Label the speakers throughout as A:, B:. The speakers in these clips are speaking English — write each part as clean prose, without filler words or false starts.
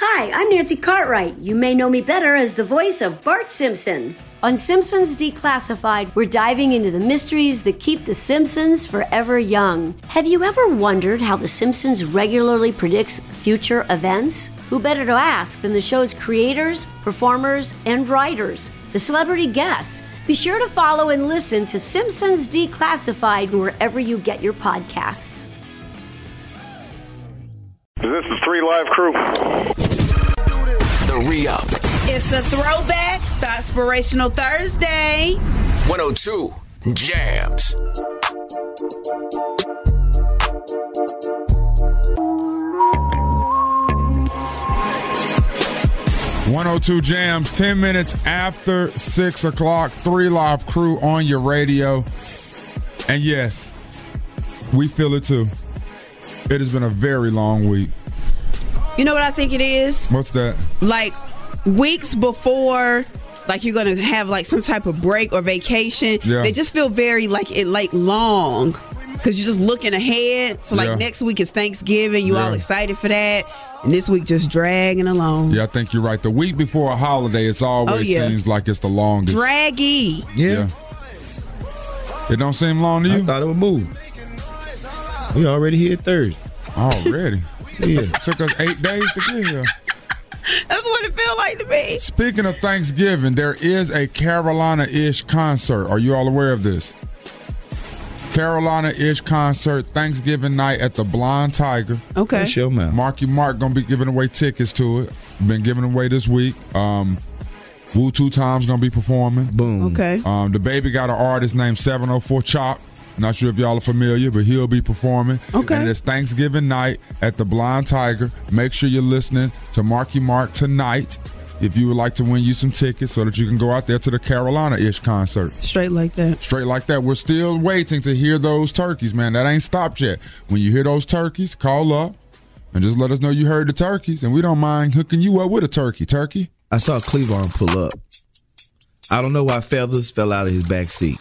A: Hi, I'm Nancy Cartwright. You may know me better as the voice of Bart Simpson. On Simpsons Declassified, we're diving into the mysteries that keep The Simpsons forever young. Have you ever wondered how The Simpsons regularly predicts future events? Who better to ask than the show's creators, performers, and writers, the celebrity guests? Be sure to follow and listen to Simpsons Declassified wherever you get your podcasts.
B: This is 3 Live Crew.
C: The Re-Up.
D: It's a throwback, the Inspirational Thursday.
C: 102 Jams.
E: .102 Jams, 10 minutes after 6 o'clock, 3 Live Crew on your radio. And yes, we feel it too. It has been a very long week.
D: You know what I think it is?
E: What's that?
D: Like weeks before, like you're gonna have like some type of break or vacation.
E: Yeah.
D: They just feel very like long because you're just looking ahead. So like next week is Thanksgiving. You all excited for that, and this week just dragging along.
E: Yeah, I think you're right. The week before a holiday, it's always seems like it's the longest.
D: Draggy.
F: Yeah.
E: It don't seem long to you?
F: I thought it would move. We already here Thursday.
E: Already?
F: Yeah.
E: It took us 8 days to get here.
D: That's what it feel like to me.
E: Speaking of Thanksgiving, there is a Carolina-ish concert. Are you all aware of this? Carolina-ish concert, Thanksgiving night at the Blind Tiger.
D: Okay.
F: That's your mouth.
E: Marky Mark gonna be giving away tickets to it. Been giving away this week. Wu Two Times gonna be performing.
F: Boom.
D: Okay.
E: The baby got an artist named 704 Chop. Not sure if y'all are familiar, but he'll be performing.
D: Okay.
E: And it's Thanksgiving night at the Blind Tiger. Make sure you're listening to Marky Mark tonight if you would like to win you some tickets so that you can go out there to the Carolina-ish concert.
D: Straight like that.
E: Straight like that. We're still waiting to hear those turkeys, man. That ain't stopped yet. When you hear those turkeys, call up and just let us know you heard the turkeys, and we don't mind hooking you up with a turkey.
F: I saw Cleavon pull up. I don't know why feathers fell out of his back seat.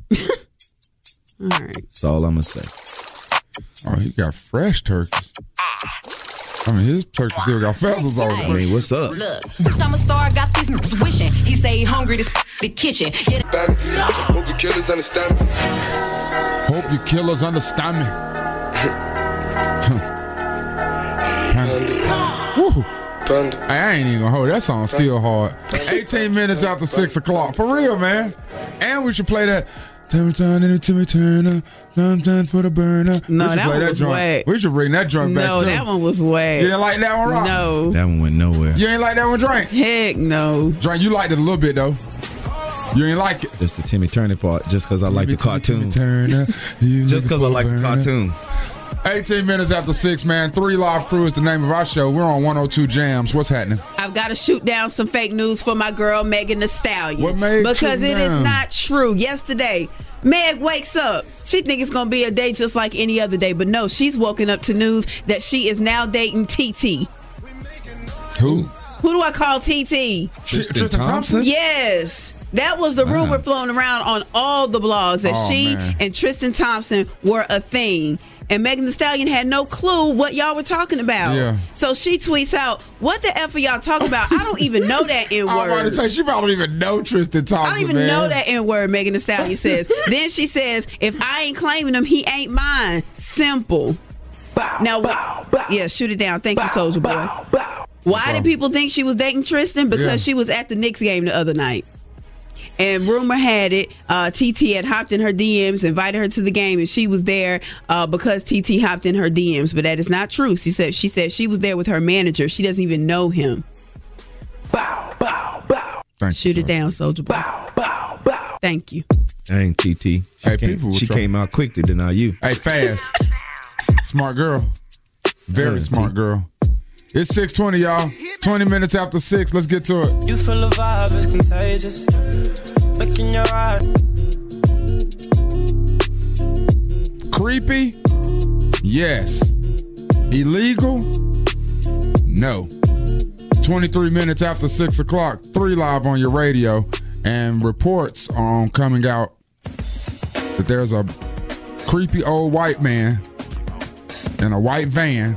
D: All right.
F: That's all I'm going to say.
E: Oh, he got fresh turkeys. I mean, his turkey still got feathers on it.
F: I mean, what's up?
G: Look, I'm a star, got these niggas wishing. He say he hungry, this the kitchen.
C: Hope you killers understand me.
E: Hope you killers understand me. Woo. Hey, I ain't even gonna hold that song still hard. 18 minutes after 6 o'clock. For real, man. And we should play that. Timmy Turner, done for the burner.
D: No, that one was whack.
E: We should bring that joint back too.
D: No, that one was whack.
E: You didn't like that one, Rob?
D: No.
F: That one went nowhere.
E: You ain't like that one, Drink?
D: Heck no.
E: Drink, you liked it a little bit though. You ain't like it.
F: Just the Timmy Turner part, just because I like the cartoon.
E: Turner,
F: just because I like the cartoon.
E: 18 minutes after 6, man. 3 Live Crew is the name of our show. We're on 102 Jams. What's happening?
D: I've got to shoot down some fake news for my girl, Megan Thee Stallion.
E: What Meg?
D: Because it is not true. Yesterday, Meg wakes up. She thinks it's going to be a day just like any other day. But no, she's woken up to news that she is now dating TT.
E: Who?
D: Who do I call TT?
F: Tristan Thompson?
D: Yes. That was the rumor flown around on all the blogs that she and Tristan Thompson were a thing. And Megan Thee Stallion had no clue what y'all were talking about.
E: Yeah.
D: So she tweets out, what the F are y'all talking about? I don't even know that N-word.
E: I was about to say, she probably don't even know Tristan Thompson,
D: I don't even know that N-word, Megan Thee Stallion says. Then she says, if I ain't claiming him, he ain't mine. Simple. Yeah, shoot it down. Thank you, Soulja Boy. Why did people think she was dating Tristan? Because she was at the Knicks game the other night. And rumor had it, TT had hopped in her DMs, invited her to the game, and she was there because TT hopped in her DMs. But that is not true. She said she was there with her manager. She doesn't even know him. Shoot it down, Soulja Boy. Thank you.
F: Dang, TT. She came out quick to deny you.
E: Hey, fast. Smart girl. Very smart girl. It's 6:20, y'all. 20 minutes after 6. Let's get to it.
H: You feel the vibe, it's contagious. Look in your eye.
E: Creepy? Yes. Illegal? No. 23 minutes after 6 o'clock. 3 Live on your radio. And reports are coming out that there's a creepy old white man in a white van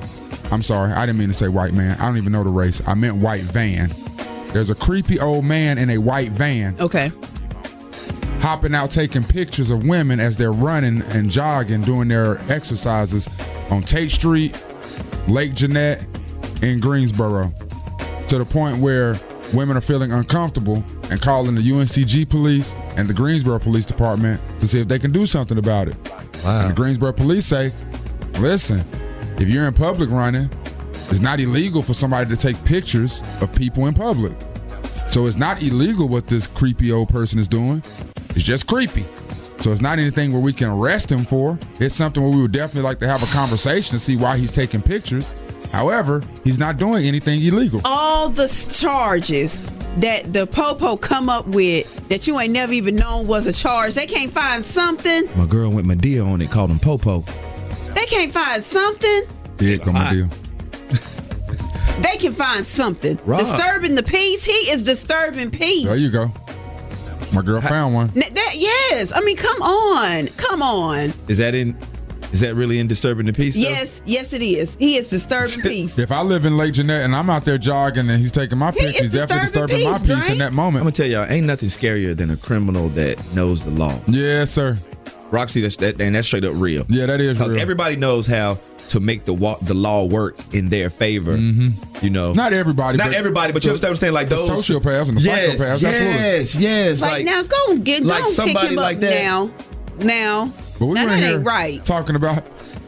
E: I'm sorry, I didn't mean to say white man. I don't even know the race. I meant white van. There's a creepy old man in a white van.
D: Okay.
E: Hopping out, taking pictures of women as they're running and jogging, doing their exercises on Tate Street, Lake Jeanette, in Greensboro, to the point where women are feeling uncomfortable and calling the UNCG police and the Greensboro Police Department to see if they can do something about it.
F: Wow.
E: And the Greensboro police say, listen, if you're in public running, it's not illegal for somebody to take pictures of people in public. So it's not illegal what this creepy old person is doing. It's just creepy. So it's not anything where we can arrest him for. It's something where we would definitely like to have a conversation to see why he's taking pictures. However, he's not doing anything illegal.
D: All the charges that the Popo come up with that you ain't never even known was a charge, they can't find something.
F: My girl went Medea on it, called him Popo.
D: They can't find something.
E: Yeah, come on, deal.
D: They can find something.
F: Rob.
D: Disturbing the peace. He is disturbing peace.
E: There you go. My girl found one.
D: Yes. I mean, come on. Come on.
F: Is that really in disturbing the peace?
D: Yes, yes, it is. He is disturbing peace.
E: If I live in Lake Jeanette and I'm out there jogging and he's taking my picture, he's definitely disturbing my peace in that moment.
F: I'm gonna tell y'all, ain't nothing scarier than a criminal that knows the law.
E: Yes, sir.
F: Roxy, that's straight up real.
E: Yeah, that is real.
F: Everybody knows how to make the law work in their favor.
E: Mm-hmm.
F: You know,
E: not everybody, but
F: you understand what I'm saying? Like those
E: sociopaths and the psychopaths.
F: Yes.
D: Like now, go and pick him up now.
E: But we
D: now
E: were
D: that
E: here
D: ain't right.
E: Talking about.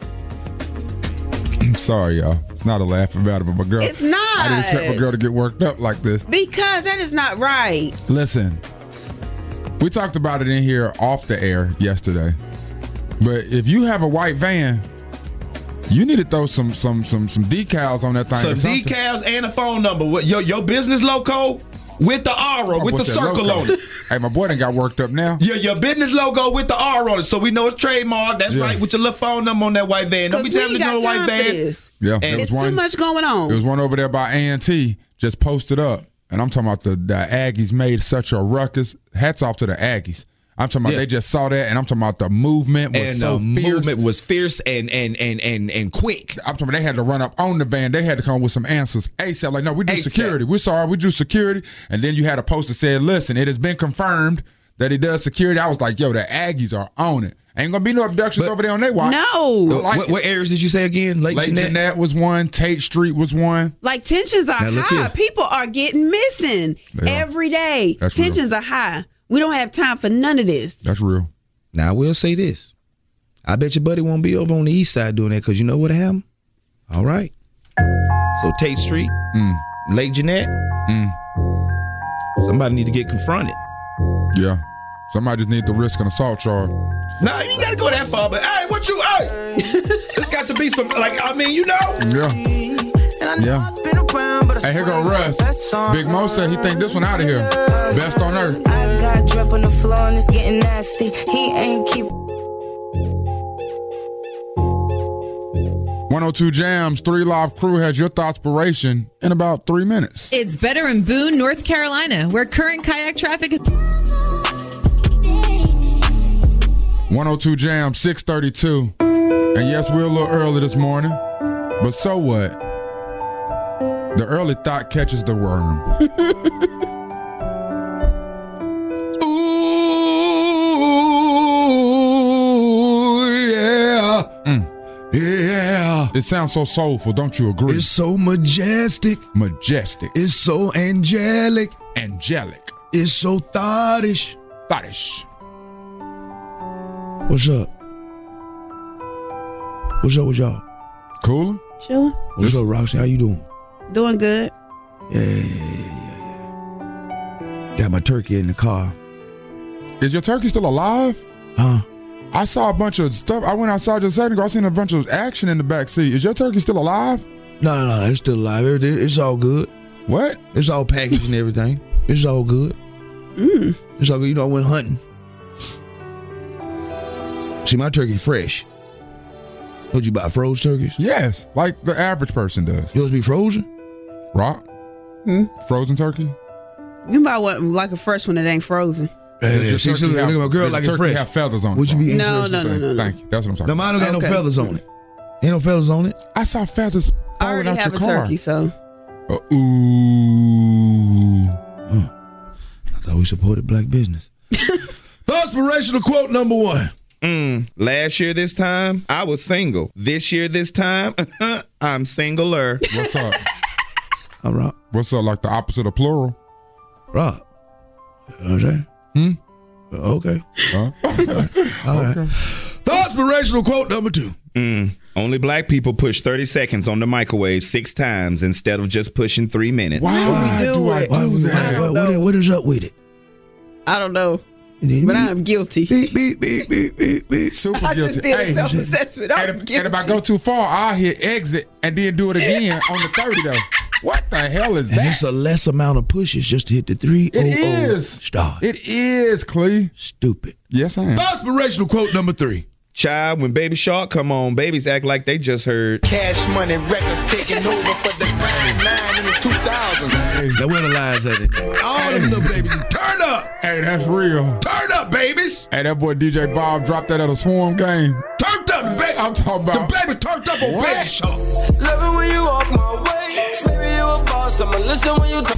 E: I'm sorry, y'all. It's not a laughing matter, but my girl.
D: It's not.
E: I didn't expect my girl to get worked up like this.
D: Because that is not right.
E: Listen, we talked about it in here off the air yesterday. But if you have a white van, you need to throw some decals on that thing.
F: Some decals and a phone number. What your business logo with the R with the circle
E: logo
F: on it.
E: Hey, my boy done got worked up now.
F: Yeah, your business logo with the R on it, so we know it's trademarked. That's right, with your little phone number on that white van. Don't be telling me no white van.
E: Yeah,
F: and
D: it's too much going on.
E: There was one over there by A&T just posted up, and I'm talking about the Aggies made such a ruckus. Hats off to the Aggies. I'm talking about they just saw that, and I'm talking about the movement was so fierce.
F: Movement was fierce and quick.
E: I'm talking about they had to run up on the band. They had to come up with some answers ASAP. Like, no, we do security. We're sorry, we do security. And then you had a post that said, listen, it has been confirmed that he does security. I was like, yo, the Aggies are on it. Ain't gonna be no abductions over there on their watch.
D: No.
F: What areas did you say again? Lake
E: Jeanette was one. Tate Street was one.
D: Like tensions are high. People are getting missing every day. Tensions are high. We don't have time for none of this.
E: That's real.
F: Now, I will say this. I bet your buddy won't be over on the east side doing that because you know what happened? All right. So, Tate Street, Lake Jeanette, somebody need to get confronted.
E: Yeah. Somebody just need to risk an assault charge.
F: Nah, you ain't got to go that far, but hey, it's got to be some, like, I mean, you know.
E: Yeah. Hey, here go Russ. Big Mo said he think this one out of here. Best on earth.
I: I got drip on the floor and it's getting nasty. He ain't keep
E: 102 Jams, 3 Live Crew has your thoughtspiration in about 3 minutes.
J: It's better in Boone, North Carolina, where current kayak traffic is
E: 102 Jams, 632. And yes, we're a little early this morning, but so what? The early thought catches the worm. Yeah. It sounds so soulful, don't you agree?
F: It's so majestic.
E: Majestic.
F: It's so angelic.
E: Angelic.
F: It's so thottish.
E: Thottish.
F: What's up? What's up with y'all?
E: Coolin'?
D: Chilling.
F: What's up, Roxy? How you doing?
D: Doing good.
F: Yeah. Got my turkey in the car.
E: Is your turkey still alive?
F: Huh?
E: I saw a bunch of stuff. I went outside just a second ago. I seen a bunch of action in the back seat. Is your turkey still alive?
F: No. It's still alive. It's all good.
E: What?
F: It's all packaged and everything. It's all good. It's all good. You know, I went hunting. See, my turkey fresh. Would you buy frozen turkeys?
E: Yes, like the average person does.
F: Yours be frozen?
E: Rock? Frozen turkey?
D: You can buy one like a fresh one that ain't frozen.
F: Look at my girl like it's fresh.
E: Have feathers on it.
F: Would you be
D: No.
E: Thank you. That's what I'm talking
F: about. No, mine don't got no feathers on it. Ain't no feathers on it.
E: I saw feathers
D: I already have a turkey, so.
E: Ooh.
F: I thought we supported black business. The inspirational quote number 1.
K: Last year this time, I was single. This year this time, I'm singler.
E: What's up?
F: I'm Rob.
E: What's up? Like the opposite of plural?
F: Rob. Okay. Okay.
E: Huh?
F: All right. The inspirational quote number 2.
K: Only black people push 30 seconds on the microwave 6 times instead of just pushing 3 minutes.
E: Why do I do that?
F: What is up with it?
D: I don't know. But I'm guilty.
F: Beep, beep, beep, beep, beep, beep.
E: Super
D: I
E: guilty.
D: just did a self-assessment.
E: And if I go too far, I'll hit exit and then do it again on the 30 though. What the hell is
F: And
E: that?
F: it's a less amount of pushes just to hit the 3
E: It is.
F: Start.
E: It is, Clee.
F: Stupid.
E: Yes, I am.
F: Inspirational quote number 3.
K: Child, when Baby Shark come on, babies act like they just heard.
L: Cash Money Records taking over for the Grind 9 in the 2000s.
F: Now where the lines at it? All them little babies. Turn up.
E: Hey, that's real.
F: Turn up, babies.
E: Hey, that boy DJ Bob dropped that at a Swarm game.
F: Turned up, baby.
E: I'm talking about.
F: The baby turned up on Baby Shark.
L: Love it when you walk my way. Baby, you a boss. I'ma listen when you talk.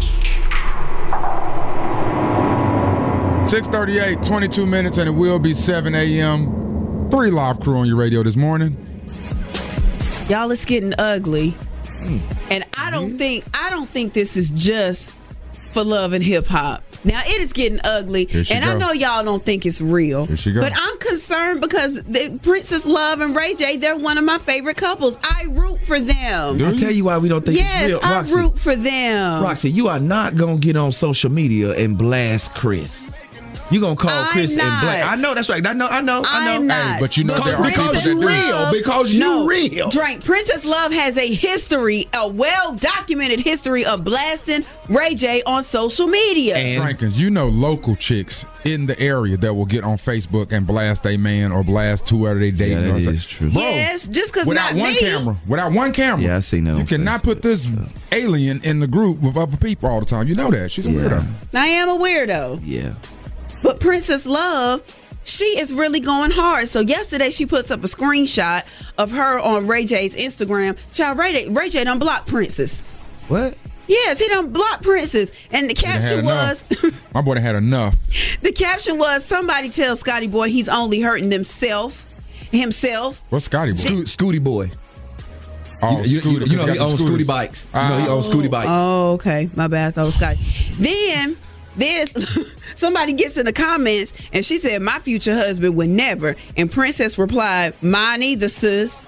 E: 6:38, 22 minutes, and it will be 7 a.m. 3 Live Crew on your radio this morning.
D: Y'all, it's getting ugly. And I don't think this is just for love and hip hop. Now it is getting ugly, and I know y'all don't think it's real.
E: Here she go.
D: But I'm concerned because Princess Love and Ray J, they're one of my favorite couples. I root for them.
F: I'll tell you why we don't think it's real.
D: Yes, I
F: Roxy,
D: root for them.
F: Roxy, you are not going to get on social media and blast Chris. You're going to call Chris and blast. I know, that's right. I know.
D: I'm not.
E: Hey, but you know there are people
F: because
E: that
F: you
E: do.
F: real. Because you real.
D: Drink. Princess Love has a history, a well-documented history of blasting Ray J on social media.
E: And Frankins, you know local chicks in the area that will get on Facebook and blast a man or blast whoever they dating.
F: Yeah, that is true.
E: Bro,
D: yes, just because
E: without one camera. Without one camera.
F: Yeah, I seen that.
E: You cannot put this alien in the group with other people all the time. You know that. She's a weirdo.
D: I am a weirdo.
F: Yeah.
D: But Princess Love, she is really going hard. So yesterday she puts up a screenshot of her on Ray J's Instagram. Child, Ray J done blocked Princess.
F: What?
D: Yes, he done blocked Princess. And the caption was...
E: My boy done had enough.
D: The caption was, somebody tell Scotty Boy he's only hurting himself.
E: What's Scotty Boy?
F: Scooty Boy.
E: Oh,
F: you know he owns Scooty bikes. You know he owns Scooty bikes.
D: Oh, okay. My bad. I thought it was Scotty. Then somebody gets in the comments and she said, my future husband would never. And Princess replied, mine either, sis.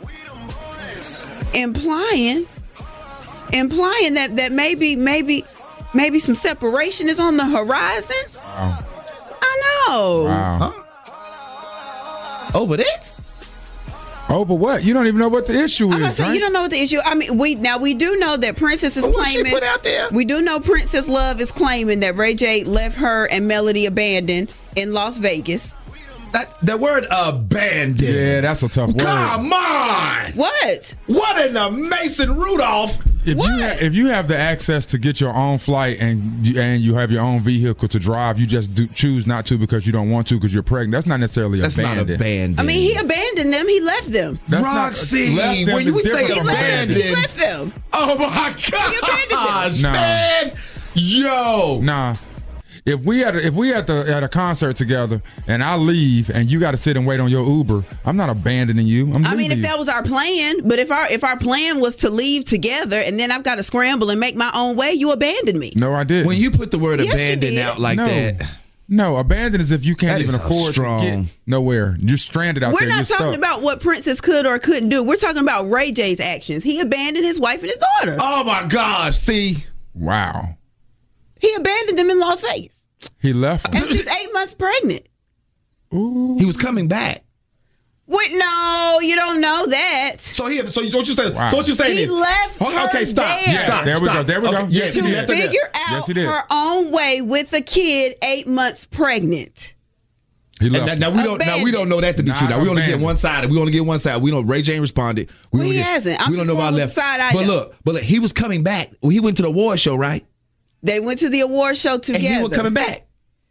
D: Implying that maybe some separation is on the horizon.
E: Wow.
D: I know.
E: Wow.
F: Huh? Over this?
E: Over what? You don't even know what the issue is,
D: right? You don't know what the issue. I mean, we do know that Princess is claiming.
F: She put out there?
D: We do know Princess Love is claiming that Ray J left her and Melody abandoned in Las Vegas.
F: That word abandoned.
E: Yeah, that's a tough word.
F: Come on.
D: What
F: in the Mason Rudolph?
E: If you have the access to get your own flight and you have your own vehicle to drive, you just choose not to because you don't want to because you're pregnant. That's not necessarily abandoned.
F: Not abandoned.
D: I mean, he abandoned them. He left them.
E: That's
F: Roxy,
E: not, left them
F: when you say abandoned,
D: he left them.
F: Oh my gosh, man! Yo,
E: nah. If we at a concert together and I leave and you got to sit and wait on your Uber, I'm not abandoning you.
D: I mean, if that was our plan, but if our plan was to leave together and then I've got to scramble and make my own way, you abandoned me.
E: No, I didn't.
F: When you put the word abandon out like that.
E: No, abandon is if you can't even afford to get nowhere. You're stranded out there.
D: We're not talking about what Princess could or couldn't do. We're talking about Ray J's actions. He abandoned his wife and his daughter.
F: Oh my gosh, see?
E: Wow.
D: He abandoned them in Las Vegas.
E: He left her.
D: And she's 8 months pregnant.
F: Ooh. He was coming back.
D: Wait, no, you don't know that.
F: So what you say? Wow. So what you saying?
D: He left her
F: okay, stop.
D: There.
F: Yeah, stop.
E: There we go. There we go.
F: Okay, yes,
D: to figure out her own way with a kid 8 months pregnant.
F: He left. Now we don't know that to be true. Now we only get one side. We only get one side. We know Ray J responded.
D: He hasn't.
F: We don't know about left. But look, he was coming back. He went to the award show, right?
D: They went to the award show together.
F: And he was coming back.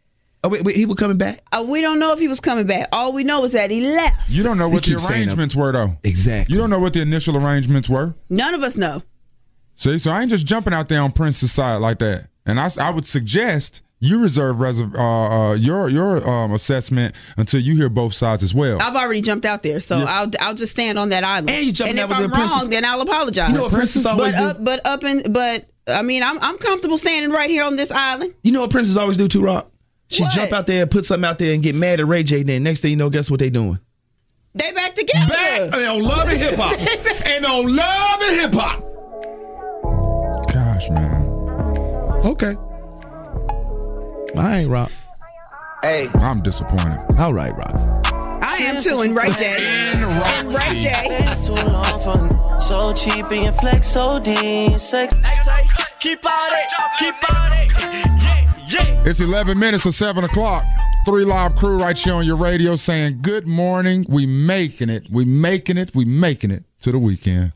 F: Oh, wait, he was coming back?
D: We don't know if he was coming back. All we know is that he left.
E: You don't know what the arrangements were, though.
F: Exactly.
E: You don't know what the initial arrangements were.
D: None of us know.
E: See, so I ain't just jumping out there on Prince's side like that. And I would suggest you reserve your assessment until you hear both sides as well.
D: I've already jumped out there, so yeah. I'll just stand on that island.
F: And you jumping out
D: if
F: with
D: I'm
F: the
D: wrong, then I'll apologize.
F: You know what Princess always do?
D: But I mean, I'm comfortable standing right here on this island.
F: You know what Princess always do too, Rock? She jump out there and put something out there and get mad at Ray J. Then next thing you know, guess what they doing?
D: They back together.
F: They on Love and Hip Hop. And on Love and Hip Hop.
E: Gosh, man.
F: Okay. I ain't Rock.
L: Hey,
E: I'm disappointed.
F: All right, Rock.
D: I am too, and Ray J. And Ray J.
H: So cheap and your flex so deep. Keep on it. Yeah.
E: It's 11 minutes of 7 o'clock. 3 Live Crew right here on your radio saying good morning. We making it to the weekend.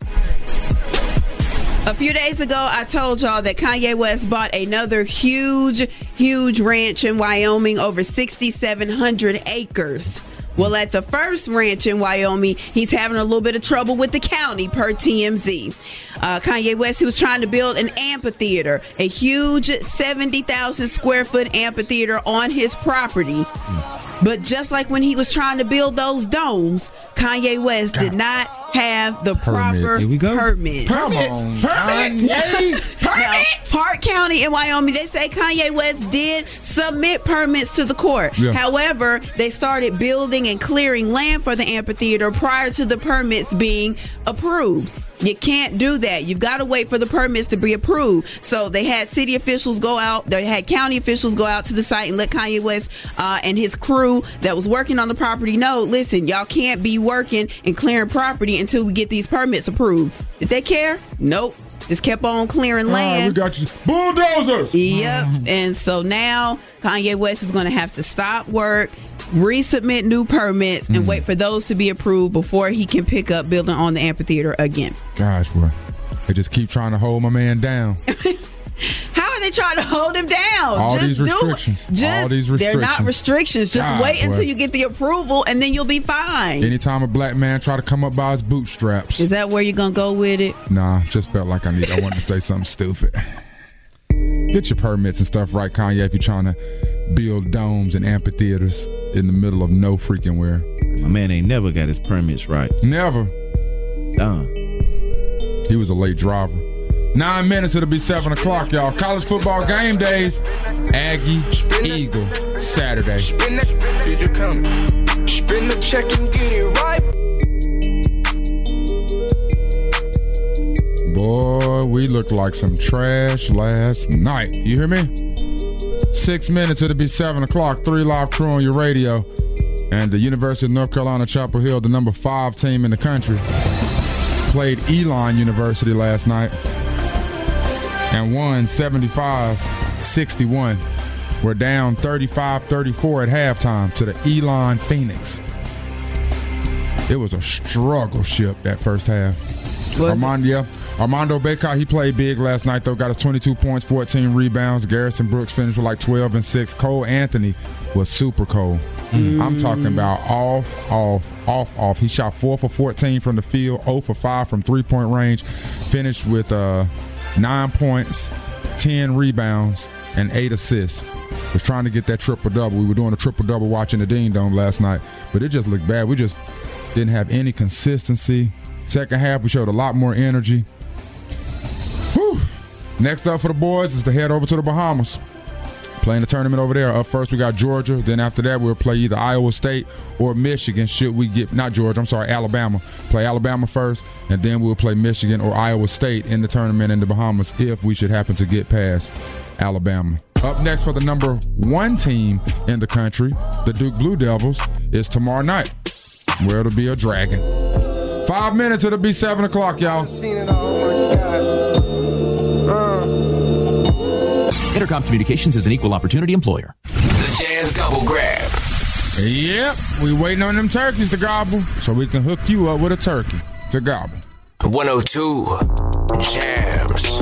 D: A few days ago, I told y'all that Kanye West bought another huge ranch in Wyoming, over 6,700 acres. Well, at the first ranch in Wyoming, he's having a little bit of trouble with the county, per TMZ. Kanye West, he was trying to build an amphitheater, a huge 70,000 square foot amphitheater on his property. But just like when he was trying to build those domes, Kanye West did not have the proper permits.
E: Come on,
D: Permits. Now, Park County in Wyoming, they say Kanye West did submit permits to the court. Yeah. However, they started building and clearing land for the amphitheater prior to the permits being approved. You can't do that. You've got to wait for the permits to be approved. So they had city officials go out. They had county officials go out to the site and let Kanye West and his crew that was working on the property know, listen, y'all can't be working and clearing property until we get these permits approved. Did they care? Nope. Just kept on clearing land.
E: We got you. Bulldozers.
D: Yep. And so now Kanye West is going to have to stop work, resubmit new permits, and wait for those to be approved before he can pick up building on the amphitheater again.
E: Gosh, boy. They just keep trying to hold my man down.
D: How are they trying to hold him down?
E: All these restrictions.
D: They're not restrictions. Just wait until you get the approval, and then you'll be fine.
E: Anytime a black man try to come up by his bootstraps.
D: Is that where you're going to go with it?
E: Nah, just felt like I wanted to say something stupid. Get your permits and stuff right, Kanye, if you're trying to build domes and amphitheaters in the middle of no freaking where.
F: My man ain't never got his permits right.
E: Never.
F: Done.
E: He was a late driver. 9 minutes, it'll be 7 o'clock, y'all. College football game days. Aggie, Eagle, Saturday.
C: Spin the check and get it right.
E: Boy, we looked like some trash last night. You hear me? 6 minutes, it'll be 7 o'clock. 3 Live Crew on your radio. And the University of North Carolina, Chapel Hill, the number 5 team in the country, played Elon University last night and won 75-61. We're down 35-34 at halftime to the Elon Phoenix. It was a struggle ship that first half. Armando Bacot, he played big last night, though. Got us 22 points, 14 rebounds. Garrison Brooks finished with like 12 and 6. Cole Anthony was super cold. I'm talking about off. He shot 4 for 14 from the field, 0 for 5 from three-point range. Finished with 9 points, 10 rebounds, and 8 assists. Was trying to get that triple-double. We were doing a triple-double watching the Dean Dome last night, but it just looked bad. We just didn't have any consistency. Second half, we showed a lot more energy. Whew. Next up for the boys is to head over to the Bahamas. Playing the tournament over there. Up first, we got Georgia. Then after that, we'll play either Iowa State or Michigan. Should we get, not Georgia, I'm sorry, Alabama. Play Alabama first, and then we'll play Michigan or Iowa State in the tournament in the Bahamas if we should happen to get past Alabama. Up next for the number 1 team in the country, the Duke Blue Devils, is tomorrow night, where it'll be a dragon. 5 minutes, it'll be 7 o'clock, y'all.
M: Intercom Communications is an equal opportunity employer.
C: The Jazz Gobble Grab.
E: Yep, we waiting on them turkeys to gobble so we can hook you up with a turkey to gobble.
C: 102 Jams.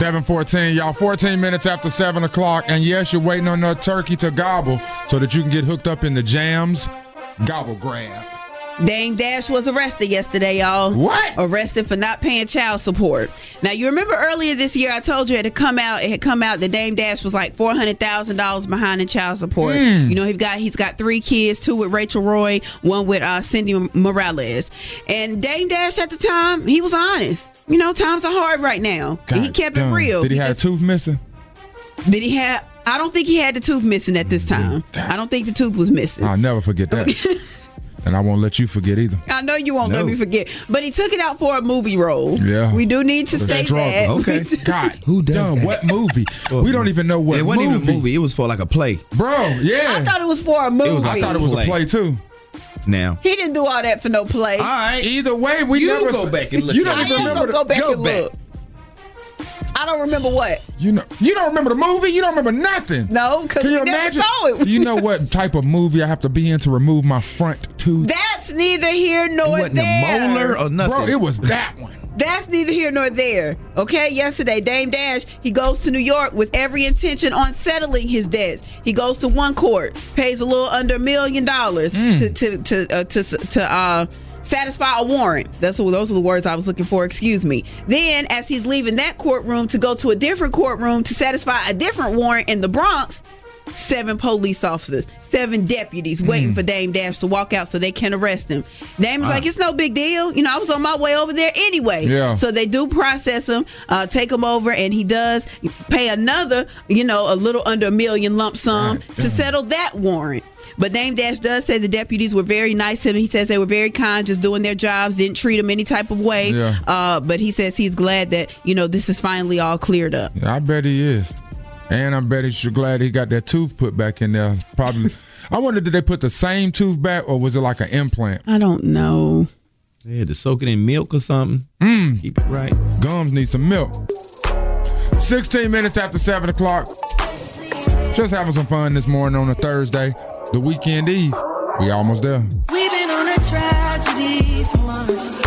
E: 7:14, y'all. 14 minutes after 7 o'clock. And yes, you're waiting on that turkey to gobble so that you can get hooked up in the Jams Gobble Grab.
D: Dame Dash was arrested yesterday, y'all.
E: What?
D: Arrested for not paying child support. Now, you remember earlier this year I told you it had come out that Dame Dash was like $400,000 behind in child support. You know, he's got 3 kids, 2 with Rachel Roy, 1 with Cindy Morales. And Dame Dash at the time, he was honest. You know, times are hard right now. And he kept it real.
E: Did he have a tooth missing?
D: I don't think he had the tooth missing at this time. I don't think the tooth was missing.
E: I'll never forget that. And I won't let you forget either.
D: I know you won't let me forget. But he took it out for a movie role. Yeah. We do need to say that.
F: Okay.
E: God,
F: who does that?
E: What movie? We don't even know what movie.
F: It wasn't even a movie. It was for like a play.
E: Bro, yeah.
D: I thought it was for a movie.
E: I thought it was a play too.
F: Now.
D: He didn't do all that for no play.
F: All right.
E: Either way, we
F: you
E: never
F: go back and look.
E: You don't even remember
D: go back and look. I don't remember what.
E: You don't remember the movie? You don't remember nothing?
D: No, because you never saw it.
E: You know what type of movie I have to be in to remove my front tooth?
D: That's neither here nor
F: wasn't
D: there.
F: A molar or nothing.
E: Bro, it was that one.
D: That's neither here nor there. Okay, yesterday, Dame Dash, he goes to New York with every intention on settling his debts. He goes to one court, pays a little under $1 million to satisfy a warrant. Those are the words I was looking for. Excuse me. Then, as he's leaving that courtroom to go to a different courtroom to satisfy a different warrant in the Bronx, 7 police officers, 7 deputies waiting for Dame Dash to walk out so they can arrest him. Dame's like, it's no big deal. You know, I was on my way over there anyway. Yeah. So they do process him, take him over, and he does pay another, a little under $1 million lump sum to settle that warrant. But Dame Dash does say the deputies were very nice to him. He says they were very kind, just doing their jobs, didn't treat him any type of way. Yeah. But he says he's glad that, this is finally all cleared up.
E: Yeah, I bet he is. And I bet he's glad he got that tooth put back in there. Probably. I wonder, did they put the same tooth back or was it like an implant?
D: I don't know.
F: They had to soak it in milk or something. Keep it right.
E: Gums need some milk. 16 minutes after 7 o'clock. Just having some fun this morning on a Thursday. The weekend eve. We almost there.
N: We've been on a tragedy for months.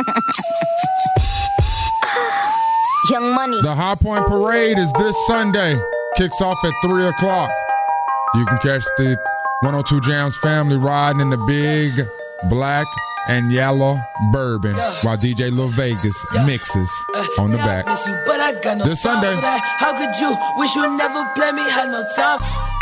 O: Young Money.
E: The High Point Parade is this Sunday. Kicks off at 3 o'clock. You can catch the 102 Jams family riding in the big black and yellow Bourbon while DJ Lil Vegas mixes on the back. This Sunday.
N: How could you wish you never play me? Had no time.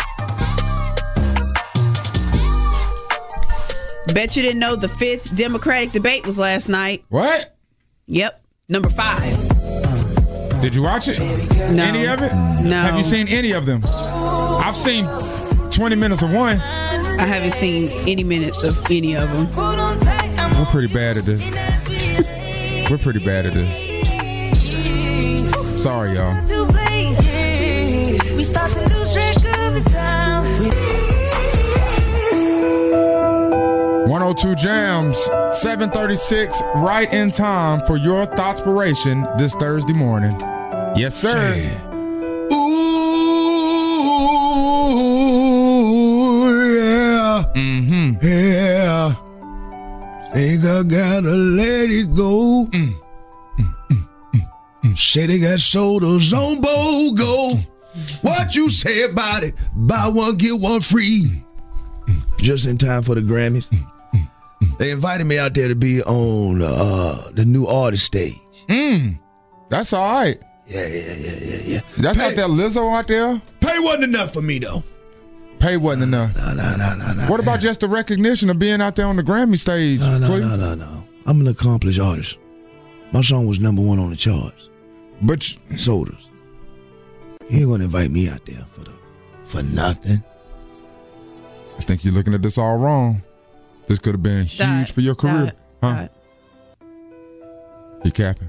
D: Bet you didn't know the 5th Democratic debate was last night.
E: What?
D: Yep. Number 5.
E: Did you watch it?
D: No.
E: Any of it?
D: No.
E: Have you seen any of them? I've seen 20 minutes of one.
D: I haven't seen any minutes of any of them.
E: We're pretty bad at this. We're pretty bad at this. Sorry, y'all.
N: We start to lose track of the time.
E: 102 Jams, 7:36, right in time for your Thoughtspiration this Thursday morning. Yes, sir.
F: Yeah. Yeah. Think I gotta let it go. Say they got sodas on BOGO. What you say about it? Buy one, get one free. Just in time for the Grammys. They invited me out there to be on the new artist stage.
E: That's all right.
F: Yeah.
E: That's out there, Lizzo out there.
F: Pay wasn't enough for me, though.
E: Pay wasn't enough.
F: No.
E: What about just the recognition of being out there on the Grammy stage?
F: No. I'm an accomplished artist. My song was number 1 on the charts.
E: But
F: sodas. You ain't gonna invite me out there for nothing.
E: I think you're looking at this all wrong. This could have been huge for your career. Huh? You capping.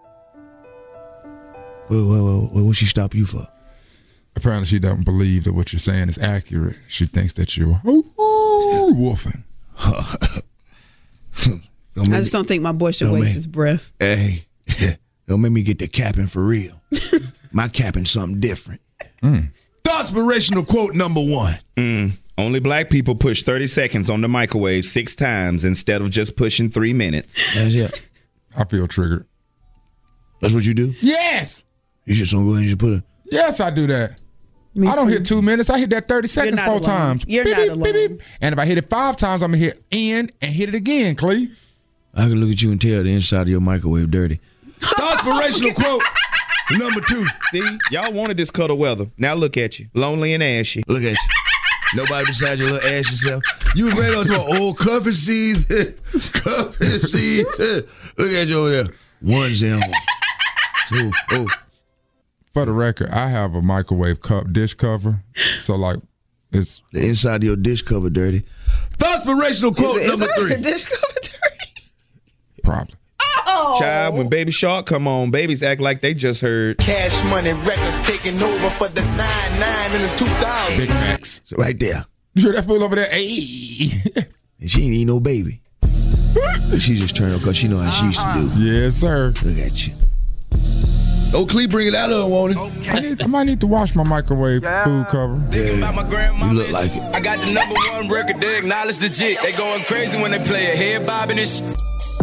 F: Well, what she stop you for?
E: Apparently she doesn't believe that what you're saying is accurate. She thinks that you're woofing.
D: I just don't think my boy should waste his breath.
F: Hey, don't make me get the capping for real. My capping something different. Thoughtspirational quote number 1.
K: Only black people push 30 seconds on the microwave 6 times instead of just pushing 3 minutes.
F: That's it.
E: I feel triggered.
F: That's what you do?
E: Yes.
F: You just don't go ahead and just put it.
E: Yes, I do that. I don't hit 2 minutes. I hit that 30 seconds 4 times.
D: You're
E: beep,
D: not
E: beep,
D: alone.
E: beep, beep. And if I hit it 5 times, I'm going to hit end and hit it again, Clee.
F: I can look at you and tell the inside of your microwave dirty. Inspirational quote number 2.
K: See, y'all wanted this cuddle weather. Now look at you, lonely and ashy.
F: Look at you. Nobody besides your little ashy self. You was ready to old cuffing season. Cuffing season. Look at you over there. 1 zero. 2. Oh.
E: For the record, I have a microwave dish cover. So, like, it's...
F: The inside of your dish cover dirty. Inspirational quote number 3.
D: Dish cover dirty?
E: Probably.
D: Oh.
K: Child, when Baby Shark come on, babies act like they just heard.
L: Cash Money Records taking over for the 99 in the 2000s.
E: Big Macs.
F: So right there.
E: You hear that fool over there? Hey.
F: And she ain't eat no baby. She just turned up because she know how she used to do.
E: Yes, sir.
F: Look at you. Oh, Clee, bring it out of her, won't it?
E: I might need to wash my microwave food cover.
F: Yeah, you look like it.
N: I got the #1 record, they acknowledge the jit. They going crazy when they play it. Head bobbing and shit.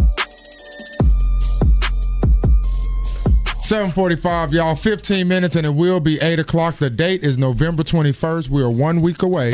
E: 7:45, y'all. 15 minutes and it will be 8 o'clock. The date is November 21st. We are 1 week away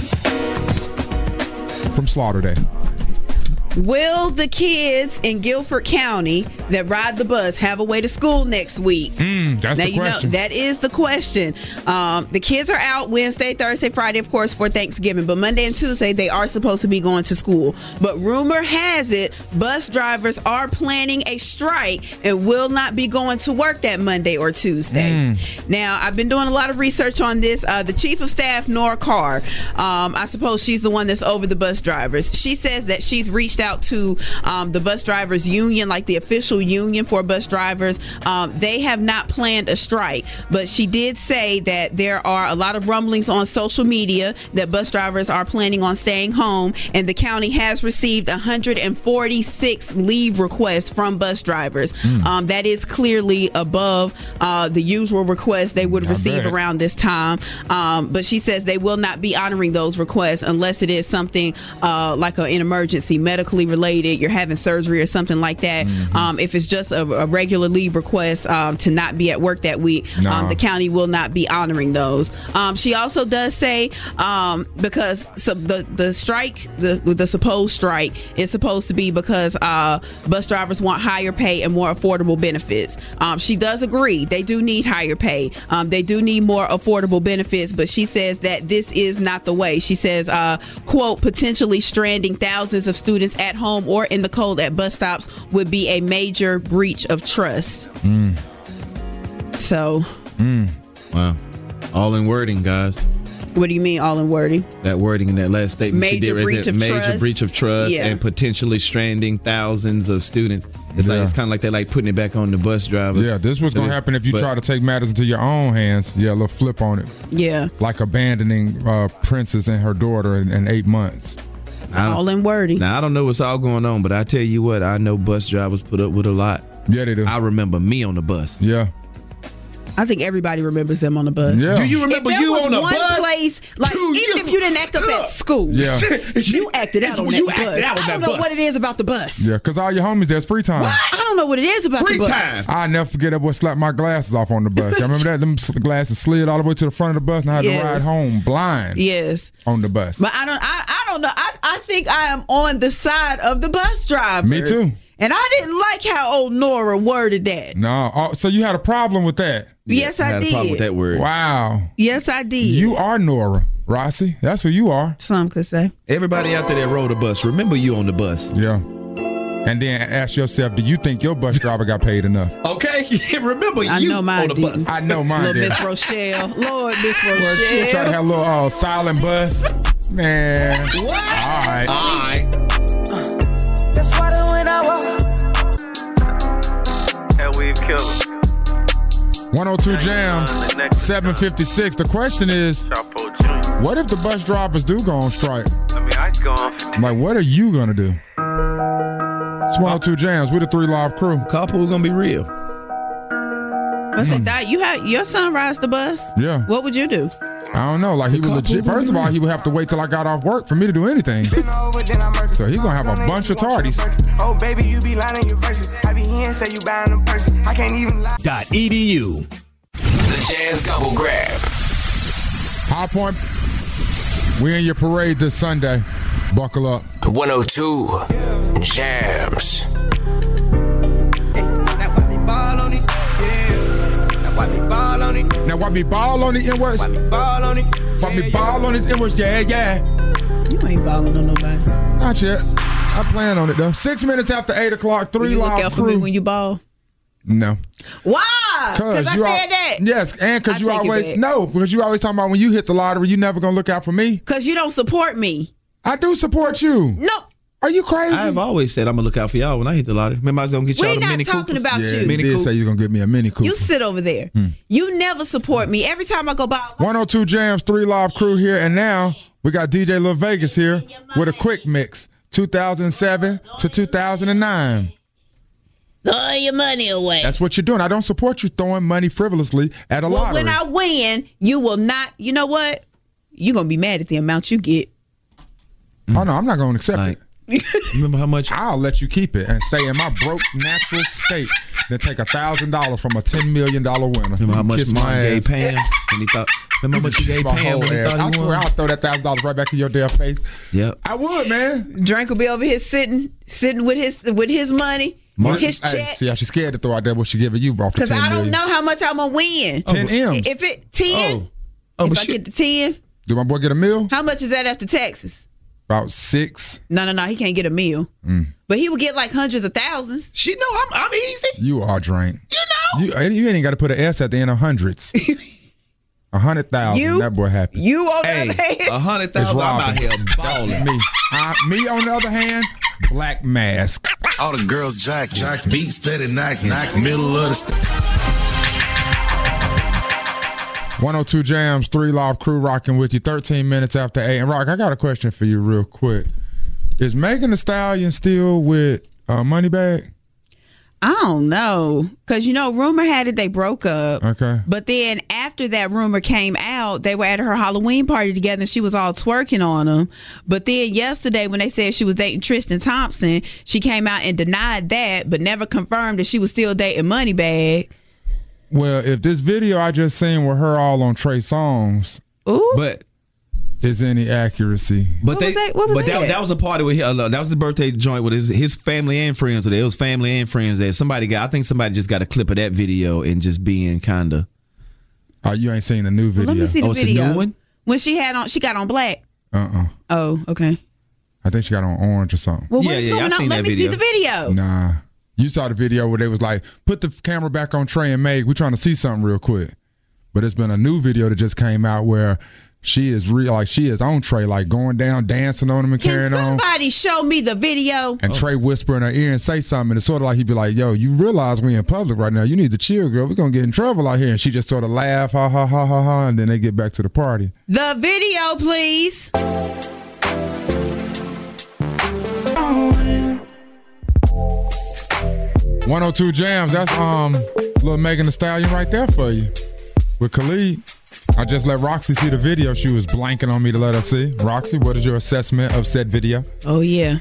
E: from Slaughter Day.
D: Will the kids in Guilford County that ride the bus have a way to school next week?
E: That's
D: now,
E: the question.
D: That is the question. The kids are out Wednesday, Thursday, Friday, of course, for Thanksgiving. But Monday and Tuesday, they are supposed to be going to school. But rumor has it, bus drivers are planning a strike and will not be going to work that Monday or Tuesday. Now, I've been doing a lot of research on this. The chief of staff, Nora Carr, I suppose she's the one that's over the bus drivers. She says that she's reached out to the bus drivers union, like the official union for bus drivers. They have not planned a strike, but she did say that there are a lot of rumblings on social media that bus drivers are planning on staying home, and the county has received 146 leave requests from bus drivers. That is clearly above the usual requests they would receive around this time, but she says they will not be honoring those requests unless it is something like an emergency, medically related, you're having surgery or something like that. If it's just a regular leave request to not be at work that week, the county will not be honoring those. She also does say because the strike, the supposed strike, is supposed to be because bus drivers want higher pay and more affordable benefits. She does agree they do need higher pay. They do need more affordable benefits, but she says that this is not the way. She says, quote, potentially stranding thousands of students at home or in the cold at bus stops would be a major breach of trust. So,
K: wow, all in wording, guys.
D: What do you mean, all in wording?
K: That wording in that last statement.
D: Major breach of trust.
K: Major breach of trust,
D: Yeah.
K: and potentially stranding thousands of students. It's like it's kind of like they're like putting it back on the bus driver.
E: Yeah, this was going to happen if you try to take matters into your own hands. Yeah, a little flip on it.
D: Yeah.
E: Like abandoning Princess and her daughter in 8 months.
D: All in wording.
K: Now, I don't know what's all going on, but I tell you what, I know bus drivers put up with a lot.
E: Yeah, they do.
K: I remember me on the bus.
E: Yeah.
D: I think everybody remembers them on the bus.
E: Yeah.
K: Do you remember you on the bus?
D: If there was one place, like even if you didn't act up at school,
E: Yeah.
D: you acted out on that bus. I don't know what it is about the bus.
E: Yeah, because all your homies, there's free time.
D: I don't know what it is about the bus.
E: I'll never forget that boy slapped my glasses off on the bus. Y'all remember that? Them glasses slid all the way to the front of the bus and I had to ride home blind.
D: Yes.
E: On the bus.
D: But I don't know. I think I am on the side of the bus drivers.
E: Me too.
D: And I didn't like how old Nora worded that.
E: No. Oh, so you had a problem with that?
D: Yes, I
K: had
D: did.
K: a problem with that word.
E: Wow.
D: Yes, I did.
E: You are Nora, Rossi. That's who you are.
D: Some could say.
K: Everybody out there that rode a bus, remember you on the bus.
E: Yeah. And then ask yourself, do you think your bus driver got paid enough?
K: Okay, remember
D: I
K: you
D: know mine
K: on the bus.
D: didn't.
E: I know mine
D: Little
E: did.
D: Miss Rochelle. Lord, Miss
E: She
D: Rochelle.
E: tried to have a little silent bus. Man.
D: What?
E: All right.
K: All right.
H: That's why the when I walk.
B: That weave killer.
E: 102 Jams, 756. The question is, what if the bus drivers do go on strike?
B: I mean, I go on.
E: Like, what are you going to do? It's 102 Jams. We're the 3 Live crew.
K: Couple are going to be real.
D: I said, Dad, you had your son rides the bus.
E: Yeah.
D: What would you do?
E: I don't know. Like, he would legit. First of all, he would have to wait till I got off work for me to do anything. So he's going to have a bunch of tardies.
H: Oh, baby, you be lying your verses. I be here and say you buying them purses. I can't even lie.
M: .edu.
C: The Jams Double Grab.
E: High Point, we in your parade this Sunday. Buckle up.
C: 102 Jams.
L: Now watch me ball on it. Yeah. Now watch me ball on it.
E: Now watch me ball on the inwards.
L: Watch me ball on it.
E: Watch me ball on his inwards. Yeah.
D: You ain't balling on nobody.
E: Not yet. I plan on it though. 6 minutes after 8 o'clock. 3
D: you
E: live
D: look out
E: crew.
D: for me when you ball?
E: No.
D: Why? Because I said that.
E: Yes, and because you
D: I take it
E: always
D: back.
E: because you always talking about when you hit the lottery, you never gonna look out for me.
D: Because you don't support me.
E: I do support you.
D: No.
E: Are you crazy?
P: I've always said I'm gonna look out for y'all when I hit the lottery. Remember, I was gonna get y'all
D: We're
P: the
D: not
P: Mini
D: talking
P: Coopers?
D: about
E: Yeah,
D: you.
E: you
P: Mini
E: did
P: Cooper.
E: say you're gonna get me a Mini Cooper.
D: You sit over there. You never support me. Every time I go by,
E: 102 Jams, 3 live crew here, and now we got DJ Lil Vegas here with a quick mix, 2007 to 2009.
D: throw your money away.
E: That's what you're doing. I don't support you throwing money frivolously at a lottery.
D: When I win, you will not. You know what? You're gonna be mad at the amount you get.
E: Oh no, I'm not gonna accept it.
P: Remember how much?
E: I'll let you keep it and stay in my broke natural state than take $1,000 from a $10 million winner.
P: Remember how much
E: Kiss
P: Martin
E: my
P: gave
E: ass.
P: Pam? And he thought, remember how much he gave
E: My
P: Pam
E: whole
P: when he
E: ass.
P: thought
E: I
P: he
E: swear
P: won?
E: I'll throw that $1,000 right back in your damn face.
P: Yep.
E: I would, man.
D: Drake will be over here sitting with his money, his
E: Hey,
D: check.
E: see how she's scared to throw out there what she giving you, bro.
D: Because I don't know how much I'm gonna win.
E: 10 M's.
D: If it 10,
E: Oh,
D: if
E: but
D: I get the 10,
E: do my boy get a meal?
D: how much is that after taxes?
E: About 6.
D: No, he can't get a meal. But he would get like hundreds of thousands.
P: She know I'm easy.
E: You are Drake. You ain't got to put an S at the end of hundreds. 100,000. That boy happy.
D: You on the other hand,
P: 100,000. I'm out here balling.
E: Me. Me on the other hand, Black Mask.
Q: All the girls jack beat steady knocking, middle of the
E: 102 Jams, 3 live crew rocking with you. 13 minutes after 8. And Rock, I got a question for you real quick. Is Megan Thee Stallion still with Moneybag?
D: I don't know. Because, rumor had it they broke up.
E: Okay.
D: But then after that rumor came out, they were at her Halloween party together and she was all twerking on him. But then yesterday when they said she was dating Tristan Thompson, she came out and denied that, but never confirmed that she was still dating Moneybag.
E: Well, if this video I just seen with her all on Trey Songz,
P: but
E: is any accuracy?
P: But
D: What was that?
P: That was a party with that was the birthday joint with his family and friends. It was family and friends there. I think somebody just got a clip of that video and just being kind of.
E: Oh, you ain't seen the new video?
D: Let me see the video.
P: It's a new one?
D: When she got on black. Oh, okay.
E: I think she got on orange or something.
D: Well, what's going on? Let me see the video.
E: Nah. You saw the video where they was like, put the camera back on Trey and Meg. We're trying to see something real quick. But it's been a new video that just came out where she is she is on Trey, like going down, dancing on him and carrying on.
D: Can somebody show me the video?
E: And Trey whisper in her ear and say something. And it's sort of like he'd be like, yo, you realize we in public right now. You need to chill, girl. We're going to get in trouble out here. And she just sort of laugh, ha, ha, ha, ha, ha. And then they get back to the party.
D: The video, please.
E: 102 Jams, that's little Megan Thee Stallion right there for you. With Khalid. I just let Roxy see the video. She was blanking on me to let her see. Roxy, what is your assessment of said video?
D: Oh, yeah.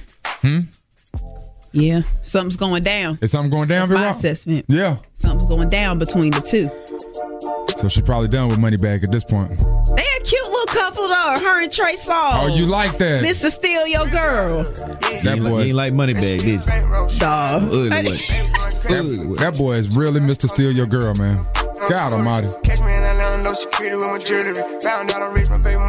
D: Yeah. Something's going down.
E: Is something going down?
D: That's my assessment.
E: Yeah.
D: Something's going down between the two.
E: So she's probably done with Moneybag at this point.
D: They a cute little couple, though. Her and Trey Songz.
E: Oh, you like that?
D: Mr. Steal Your Girl.
E: That boy.
P: You ain't like Moneybag, did you?
D: Dog.
E: That boy is really Mr. Steal Your Girl, man. God almighty.
L: Catch me in Atlanta, no security with my jewelry. Found out I'm rich, my baby.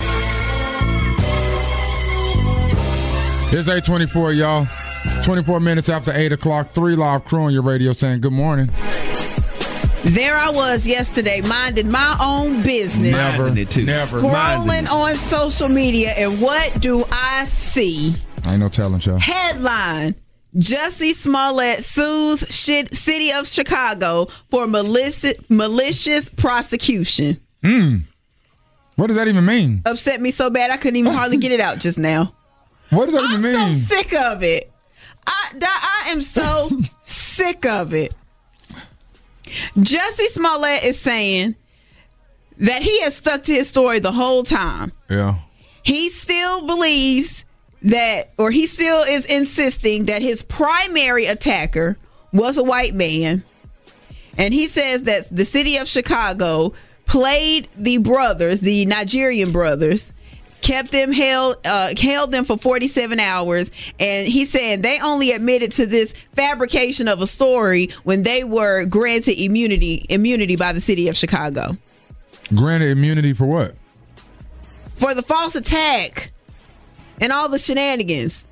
E: Here's 8:24, y'all. 24 minutes after 8 o'clock. 3 live crew on your radio saying good morning.
D: There I was yesterday, minding my own business.
E: Never.
D: Scrolling on social media, and what do I see?
E: I ain't no telling, y'all.
D: Headline: Jussie Smollett sues City of Chicago for malicious prosecution.
E: What does that even mean?
D: Upset me so bad I couldn't even hardly get it out just now.
E: What does that even mean?
D: I'm so sick of it. I am so sick of it. Jussie Smollett is saying that he has stuck to his story the whole time.
E: Yeah.
D: He still believes that, or he still is insisting that his primary attacker was a white man. And he says that the city of Chicago played the brothers, the Nigerian brothers, kept them held them for 47 hours, and he's saying they only admitted to this fabrication of a story when they were granted immunity by the city of Chicago.
E: Granted immunity for what?
D: For the false attack and all the shenanigans.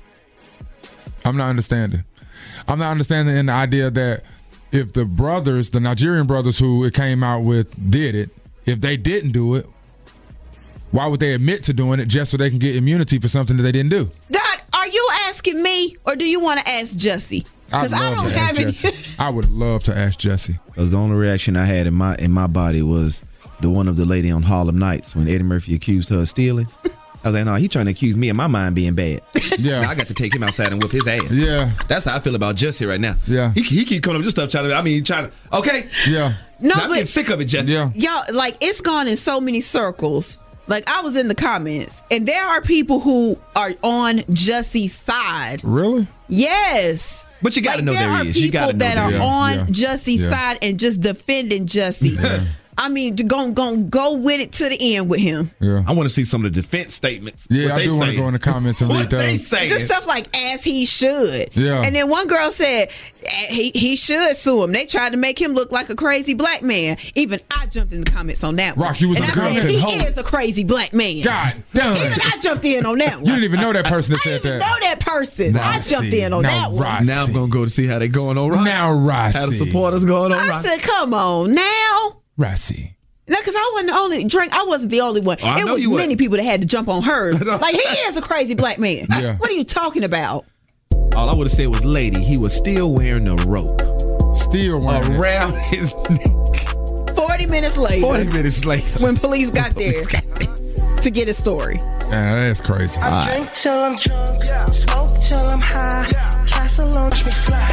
E: I'm not understanding in the idea that if the brothers, the Nigerian brothers who it came out with did it, if they didn't do it, why would they admit to doing it just so they can get immunity for something that they didn't do?
D: Dad, are you asking me or do you want to ask Jussie? Because I don't have any.
E: I would love to ask Jussie.
P: Because the only reaction I had in my body was the one of the lady on Harlem Nights when Eddie Murphy accused her of stealing. I was like, no, he trying to accuse me of my mind being bad.
E: Yeah.
P: Now I got to take him outside and whip his ass.
E: Yeah.
P: That's how I feel about Jussie right now.
E: Yeah.
P: He keep coming up with stuff trying to, okay.
E: Yeah.
D: No,
P: I'm getting sick of it, Jussie.
E: Yeah.
D: Y'all, like, it's gone in so many circles. Like, I was in the comments, and there are people who are on Jussie's side.
E: Really?
D: Yes.
P: But you got to know there is. You got to know
D: that are on Jussie's side and just defending Jussie.
E: Yeah.
D: I mean, go with it to the end with him.
E: Yeah.
P: I want to see some of the defense statements.
E: Yeah, I do want to go in the comments and read those.
D: Just stuff like "as he should."
E: Yeah.
D: And then one girl said he should sue him. They tried to make him look like a crazy black man. Even I jumped in the comments on that one.
E: Rock, you was in the comments.
D: He is a crazy black man.
E: God damn.
D: Even I jumped in on that one.
E: You didn't even know that person that said that.
D: I didn't know that person.
E: Now
D: I jumped in on that one.
P: Now I'm going to go to see how they going on, Rock.
E: Now, Rossi.
P: How the supporters going on,
D: I
P: Rock.
D: said, come on now.
E: Rossi.
D: No, because I wasn't the only one.
P: I
D: it
P: know
D: was
P: you
D: many
P: wasn't.
D: people that had to jump on her. Like, he is a crazy black man.
E: Yeah.
D: What are you talking about?
P: All I would have said was, lady, he was still wearing a rope.
E: Still wearing it.
P: Around his neck.
D: 40 minutes later.
P: 40 minutes later.
D: When police got there to get his story.
E: Yeah, that's crazy.
H: I drink till I'm drunk, smoke till I'm high, castle launch me fly.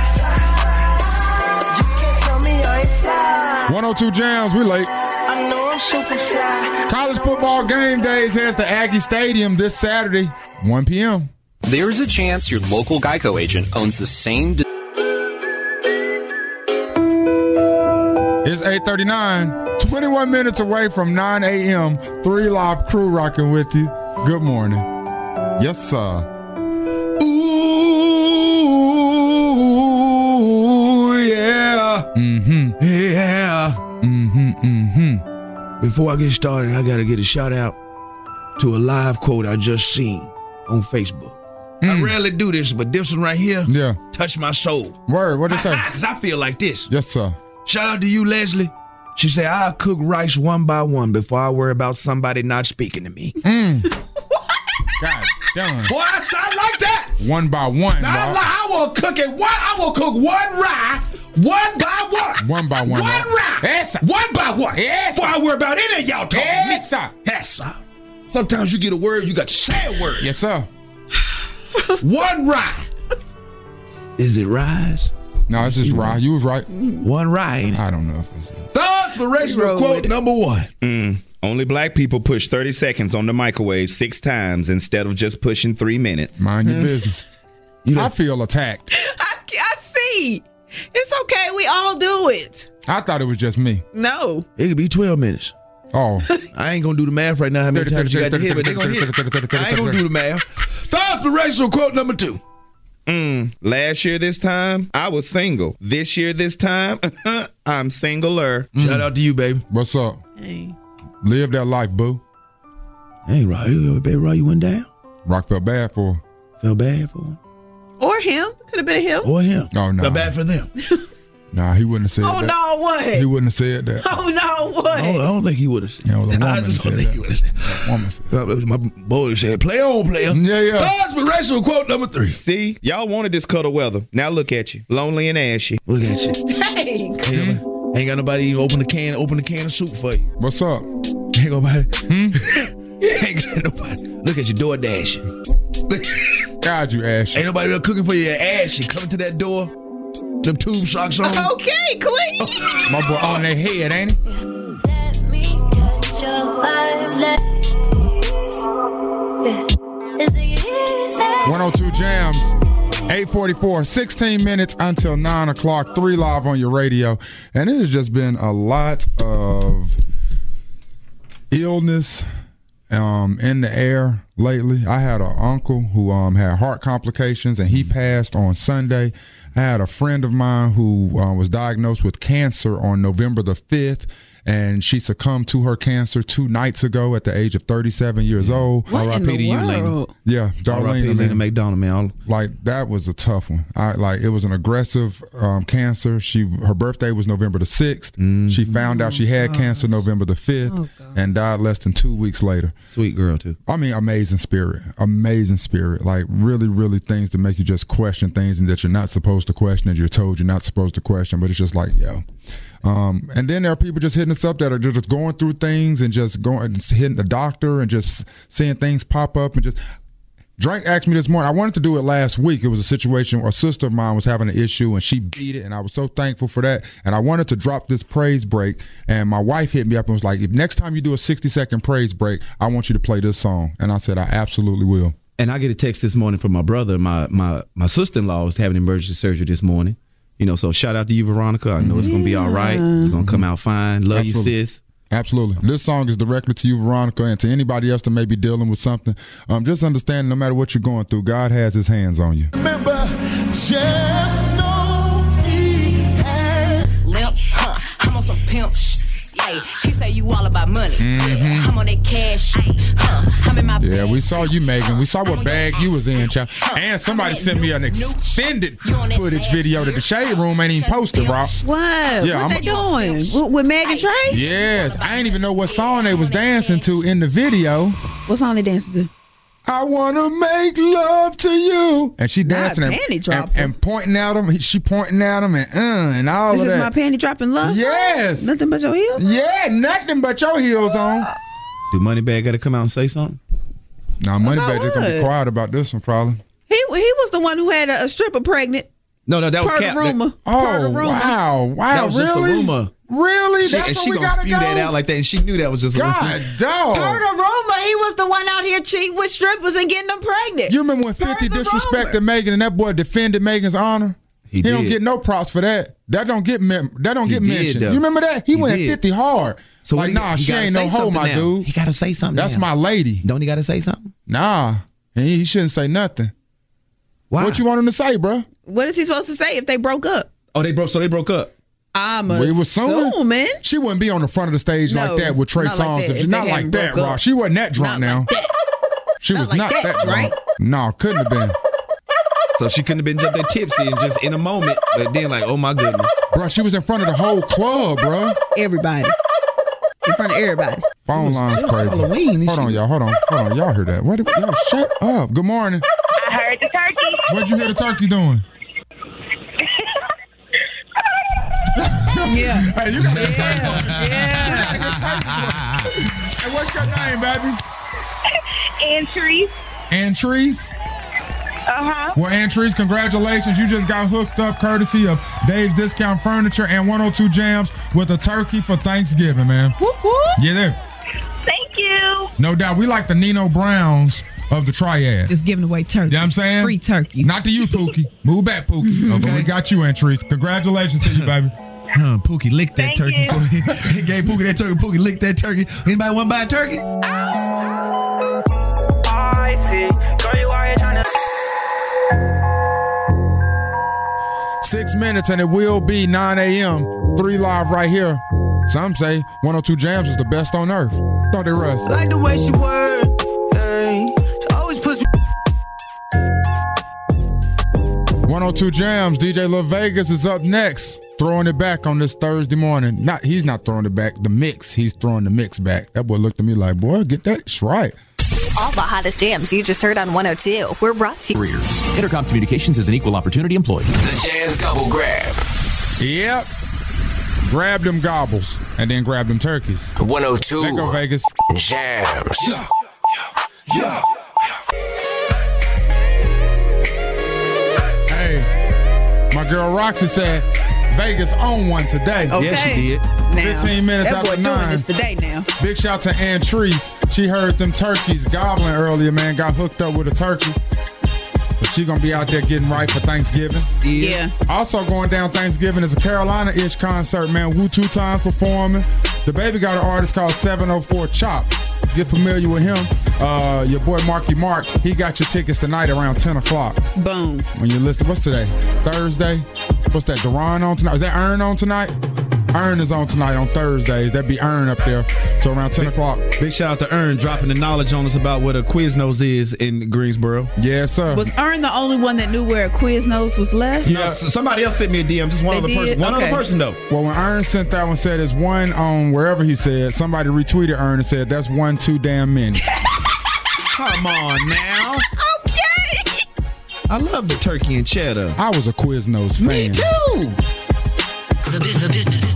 H: You can't tell me I ain't fly.
E: 102 Jams, we late.
H: I know I'm super fly.
E: College football game days heads to Aggie Stadium this Saturday, 1 p.m.
R: There's a chance your local Geico agent owns the same.
E: It's 8:39, 21 minutes away from 9 a.m. 3 Live Crew rocking with you. Good morning. Yes, sir.
F: Ooh, yeah.
E: Mm-hmm.
F: Yeah.
E: Mm-hmm. Mm-hmm.
F: Before I get started, I got to get a shout out to a live quote I just seen on Facebook. I rarely do this, but this one right here touched my soul.
E: Word, what'd it say?
F: Because I feel like this.
E: Yes, sir.
F: Shout out to you, Leslie. She said, I'll cook rice one by one before I worry about somebody not speaking to me.
E: God damn.
F: Boy, I sound like that.
E: One by one,
F: Now,
E: Rock.
F: I will cook it. I will cook one rye, one by one.
E: One by one.
F: One rye.
E: Yes, sir.
F: One by one.
E: Yes,
F: before I worry about any of y'all talking.
E: Yes, sir.
F: Yes, sir. Sometimes you get a word, you got to say a word.
E: Yes, sir.
F: One rye. Is it rise?
E: No, it's just rye. You was right.
F: One rye.
E: I don't know if that's it.
F: The inspirational quote number one.
K: Only black people push 30 seconds on the microwave 6 times instead of just pushing 3 minutes.
E: Mind your business. I feel attacked.
D: I see. It's okay. We all do it.
E: I thought it was just me.
D: No.
F: It could be 12 minutes.
E: Oh.
F: I ain't going to do the math right now. How many times you got to hit, but they going to hit. I ain't going to do the math. The inspirational quote number two.
K: Last year this time, I was single. This year this time, I'm singler.
F: Shout out to you, baby.
E: What's up?
D: Hey.
E: Live that life, boo.
F: Ain't right. Baby, Roy, you went down?
E: Rock felt bad for her.
F: Felt bad for him?
D: Or him. Could have been him.
F: Or him.
E: Oh, no.
F: Felt bad for them.
E: Nah, he wouldn't have said that.
D: Oh, no, what?
E: He wouldn't have said that.
D: Oh, no, what?
F: I don't think he would have said
E: that.
F: I just don't think he would have said that.
E: Woman said that.
F: My boy said, play on, player.
E: Yeah.
F: Inspirational quote number three.
K: See, y'all wanted this cuddle weather. Now look at you, lonely and ashy.
F: Look at you.
D: Dang.
F: Ain't got nobody even open the can of soup for you.
E: What's up?
F: Ain't nobody. Ain't got nobody. Look at you, door dashing.
E: God, you ashy.
F: Ain't nobody cooking for you, ashy. Coming to that door, them tube socks on.
D: Okay, clean.
E: My boy on their head, ain't he?
S: Let me catch your vibe.
E: 102 Jams, 8:44, 16 minutes until 9 o'clock, 3 Live on your radio. And it has just been a lot of illness in the air lately. I had an uncle who had heart complications, and he passed on Sunday. I had a friend of mine who was diagnosed with cancer on November the 5th, and she succumbed to her cancer 2 nights ago at the age of 37 years old.
P: R.I.P. to you, lady.
E: Yeah, Darlene,
P: Lena McDonald, man.
E: Like, that was a tough one. It was an aggressive cancer. Her birthday was November the 6th. She found out she had cancer November the 5th and died less than 2 weeks later.
P: Sweet girl, too.
E: I mean, amazing spirit. Amazing spirit. Like, really, really things to make you just question things and that you're not supposed to question, that you're told you're not supposed to question, but it's just like, yo. And then there are people just hitting us up that are just going through things and just going and hitting the doctor and just seeing things pop up and just. Drake asked me this morning. I wanted to do it last week. It was a situation where a sister of mine was having an issue and she beat it, and I was so thankful for that. And I wanted to drop this praise break, and my wife hit me up and was like, if next time you do a 60-second praise break, I want you to play this song. And I said, I absolutely will.
P: And I get a text this morning from my brother. My sister-in-law is having emergency surgery this morning. You know, so shout out to you, Veronica. I know it's going to be all right. You're going to come out fine. Love you, sis.
E: Absolutely. This song is directly to you, Veronica, and to anybody else that may be dealing with something. Just understand, no matter what you're going through, God has his hands on you.
H: Remember, just know he had
G: limp, I'm on some pimp yeah, he say you all about money. I'm on that cash, I'm in my
E: Yeah, we saw you, Megan. We saw what bag you was in, child. And somebody sent me an extended footage video that the Shade Room ain't even posted, bro.
D: What?
E: Yeah,
D: what they doing? With Megan Trey?
E: Yes. I ain't even know what song they was dancing to in the video.
D: What song they dancing to?
E: I want to make love to you. And she dancing and pointing at him. She pointing at him and all of that.
D: This is my panty dropping love
E: Yes.
D: song? Nothing but your heels?
E: Yeah, nothing but your heels on.
P: Do Moneybagg got to come out and say something?
E: Nah, Moneybagg just going to be quiet about this one, probably.
D: He was the one who had a stripper pregnant.
P: No, that was Cap.
D: Rumor.
E: Oh, wow.
P: That was just a rumor.
E: Really?
P: And she gonna spew that out like that, and she knew that was just a rumor.
E: God, dog.
D: Heard a rumor. He was the one out here cheating with strippers and getting them pregnant.
E: You remember when 50 disrespected Megan and that boy defended Megan's honor? He don't get no props for that. That don't get mentioned. You remember that? He went at 50 hard.
P: So
E: like, nah, she ain't no hoe, my dude.
P: He got to say something.
E: That's my lady.
P: Don't he got to say something?
E: Nah, he shouldn't say nothing.
P: Why?
E: What you want him to say, bro?
D: What is he supposed to say if they broke up?
P: Oh, they broke up.
D: I'm assuming
E: she wouldn't be on the front of the stage like that with Trey Songz.
D: Like
E: not like that, Ross. She wasn't that drunk now. She was not that drunk. Right? No, couldn't have been.
P: So she couldn't have been just that tipsy and just in a moment, but then like, oh my goodness.
E: Bro, she was in front of the whole club, bro.
D: Everybody. In front of everybody.
E: Phone line's crazy.
P: Halloween.
E: Hold on, y'all. Hold on. Y'all heard that. Y'all shut up. Good morning.
T: I heard the turkey.
E: What'd you hear the turkey doing?
D: Yeah.
E: Hey, you got to get turkey on. Yeah. Hey, what's your name, baby?
T: Antreese.
E: Antreese?
T: Uh-huh.
E: Well, Antreese, congratulations. You just got hooked up courtesy of Dave's Discount Furniture and 102 Jams with a turkey for Thanksgiving, man.
D: Whoop, whoop.
E: Yeah, there.
T: Thank you.
E: No doubt. We like the Nino Browns of the Triad.
D: Just giving away turkey.
E: You know what I'm saying?
D: Free turkey.
E: Not to you, Pookie. Move back, Pookie. Okay. But we got you, Antreese. Congratulations to you, baby.
P: Pookie licked that turkey for me. He gave Pookie that turkey. Pookie licked that turkey. Anybody want to buy a turkey?
H: I see. Girl, you are trying to
E: 6 minutes and it will be 9 a.m. 3 Live right here. Some say 102 Jams is the best on earth. Don't they, Russ?
H: like the way she work. She always puts me.
E: 102 Jams, DJ Lil Vegas is up next. Throwing it back on this Thursday morning. He's not throwing it back. The mix. He's throwing the mix back. That boy looked at me like, boy, get that right.
U: All the hottest jams you just heard on 102. We're brought to you.
M: Intercom Communications is an equal opportunity employer.
C: The Jams Gobble Grab.
E: Yep. Grab them gobbles and then grab them turkeys.
C: 102.
E: There go Vegas.
C: Jams.
H: Yeah.
E: Hey, my girl Roxy said Vegas on one today.
D: Okay.
P: Yeah, she did.
D: Now,
E: 15 minutes
D: that
E: after
D: boy
E: 9.
D: doing this today now.
E: Big shout to Antreese. She heard them turkeys gobbling earlier, man. Got hooked up with a turkey. But She's going to be out there getting right for Thanksgiving.
D: Yeah.
E: Also going down Thanksgiving is a Carolina-ish concert, man. Wu 2 Times performing. The baby got an artist called 704 Chop. Get familiar with him. Your boy Marky Mark, he got your tickets tonight around 10 o'clock.
D: Boom.
E: When you listen, what's today? Thursday? What's that, Deron on tonight? Is that Earn on tonight? Earn is on tonight on Thursdays. That'd be Earn up there. So around 10 o'clock.
P: Big shout out to Earn dropping the knowledge on us about what a Quiznos is in Greensboro.
E: Yes, sir.
D: Was Earn the only one that knew where a Quiznos was left?
P: Yeah, somebody else sent me a DM. Just one other person. One other person, though.
E: Well, when Earn sent that one, said it's one on wherever he said, somebody retweeted Earn and said, that's one too damn many.
P: Come on now.
D: Okay.
P: I love the turkey and cheddar.
E: I was a Quiznos fan.
P: Me too.
A: The business.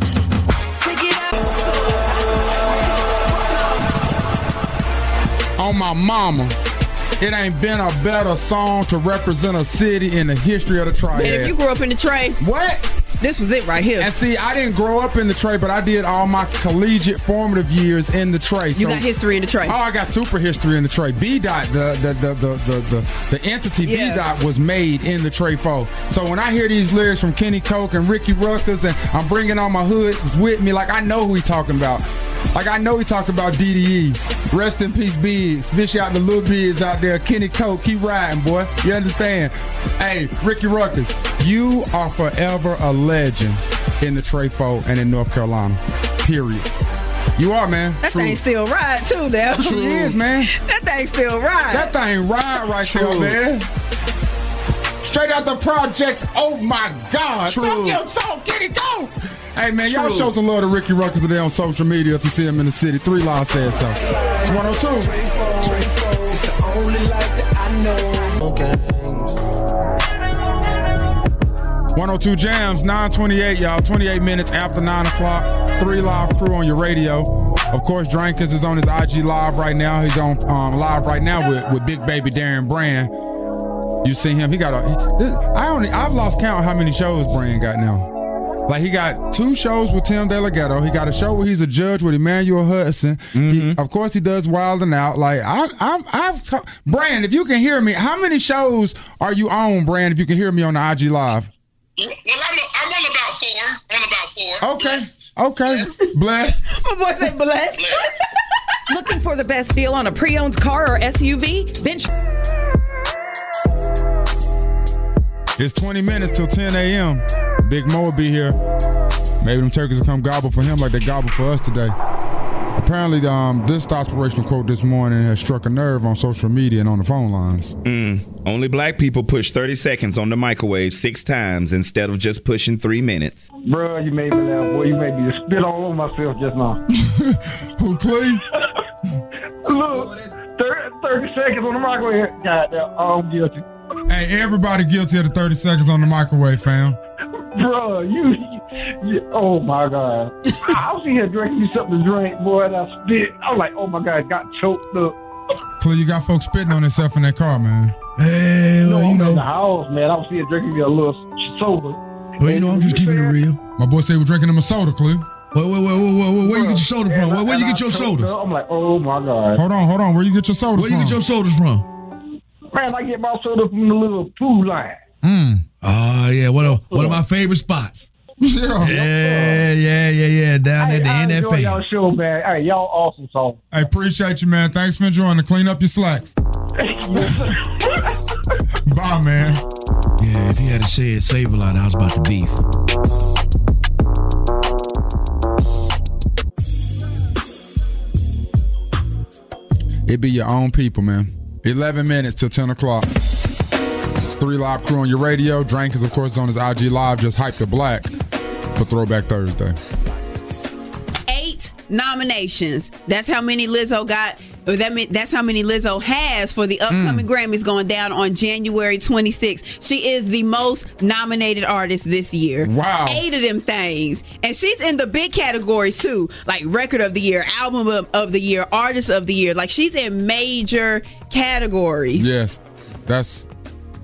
E: On my mama, it ain't been a better song to represent a city in the history of the Triad.
D: And if you grew up in the Tray,
E: what?
D: This was it right here.
E: And see, I didn't grow up in the Tray, but I did all my collegiate formative years in the Tray.
D: You got history in the Tray.
E: Oh, I got super history in the Tray. B-Dot, the entity B-Dot was made in the Tray 4. So when I hear these lyrics from Kenny Coke and Ricky Ruckus, and I'm bringing all my hoods with me, like I know who he talking about. Like I know he talking about DDE. Rest in peace, Biggs. Fish out the little Biggs out there. Kenny Coke, keep riding, boy. You understand? Hey, Ricky Ruckus, you are forever a legend in the Tray 4 and in North Carolina. Period. You are, man.
D: That thing still ride too, there.
E: True. He is, man.
D: That thing still ride.
E: That thing ride right there, man. Straight out the projects. Oh my God.
P: True.
E: Talk your talk, Kenny Coke. Hey, man, y'all show some love to Ricky Ruckus today on social media if you see him in the city. 3 Live said so. It's 102. 102 Jams, 9:28, y'all. 28 minutes after 9 o'clock. 3 Live crew on your radio. Of course, Drankins is on his IG Live right now. He's on live right now with Big Baby Darren Brand. You see him? He got I've lost count how many shows Brand got now. Like, he got 2 shows with Tim DeLaGhetto. He got a show where he's a judge with Emmanuel Hudson.
P: Mm-hmm.
E: Of course, he does Wild and Out. Like, Brand, if you can hear me, how many shows are you on, Brand, if you can hear me on the IG Live?
Q: Well, I'm on about 4.
E: Okay. Okay. Bless.
D: My boy said bless.
A: Looking for the best deal on a pre-owned car or SUV? Then
E: It's 20 minutes till 10 a.m. Big Mo will be here. Maybe them turkeys will come gobble for him like they gobble for us today. Apparently, this inspirational quote this morning has struck a nerve on social media and on the phone lines.
K: Only black people push 30 seconds on the microwave 6 times instead of just pushing 3 minutes.
V: Bro, you made me laugh, boy. You made me spit all over myself just now.
E: Who, Clee?
V: Look, 30 seconds on the microwave. God, I'm guilty.
E: Hey, everybody guilty of the 30 seconds on the microwave, fam.
V: Bro, you oh my God. I was in here drinking me something to drink, boy, and I spit. I was like, oh my God, got choked up.
E: Clee, you got folks spitting on themselves in their car, man.
F: Hey, well,
V: I'm
F: you know.
V: in the house, man. I was here drinking me a little soda.
F: Well, you know, I'm just keeping it real.
E: My boy said we're drinking him a soda, Clee.
F: Wait. Where you get your soda from? Where you get your sodas?
V: I'm like, oh my God.
E: Hold on. Where you get your sodas from?
F: Where you get your sodas from?
V: Man, I get my soda from the little food line.
F: Oh, yeah. One of my favorite spots. Yeah. Down at the
V: I
F: NFA.
V: enjoy y'all show, man. Hey, y'all awesome song.
E: I appreciate you, man. Thanks for enjoying to clean up your slacks. Bye, man.
F: Yeah, if you had to say it, save a lot. I was about to beef.
E: It be your own people, man. 11 minutes till 10 o'clock. 3 Live crew on your radio. Drank is, of course, on his IG Live. Just hype the black for Throwback Thursday.
D: 8 nominations. That's how many Lizzo got. That's how many Lizzo has for the upcoming Grammys going down on January 26th. She is the most nominated artist this year.
E: Wow.
D: 8 of them things. And she's in the big categories too, like Record of the Year, Album of the Year, Artist of the Year. Like, she's in major categories.
E: Yes. That's